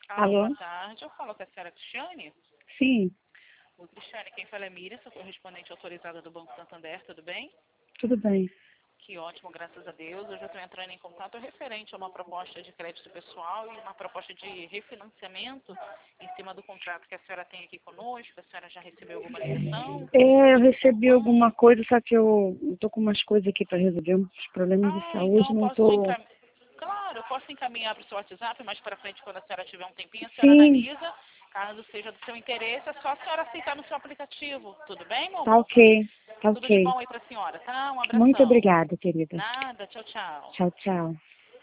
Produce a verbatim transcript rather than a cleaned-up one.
Alô, Alô? boa tarde. Eu falo com a senhora Cristiane. Sim, O Cristiane, quem fala é Miriam, sou correspondente autorizada do Banco Santander, tudo bem? tudo bem. Que ótimo, graças a Deus. Hoje eu estou entrando em contato referente a uma proposta de crédito pessoal e uma proposta de refinanciamento em cima do contrato que a senhora tem aqui conosco. A senhora já recebeu alguma ligação? É, eu Nos recebi informando? alguma coisa, só que eu eu tô com umas coisas aqui para resolver, uns problemas de Ah, então saúde, eu não posso tô... encaminhar. Claro, eu posso encaminhar para o seu WhatsApp mais para frente, quando a senhora tiver um tempinho, a senhora Sim, analisa. Caso seja do seu interesse, é só a senhora aceitar no seu aplicativo. Tudo bem, meu tá amor? ok, tá Tudo de ok. bom aí para a senhora, tá? Um Muito abração. obrigada, querida. Nada, tchau, tchau. Tchau, tchau.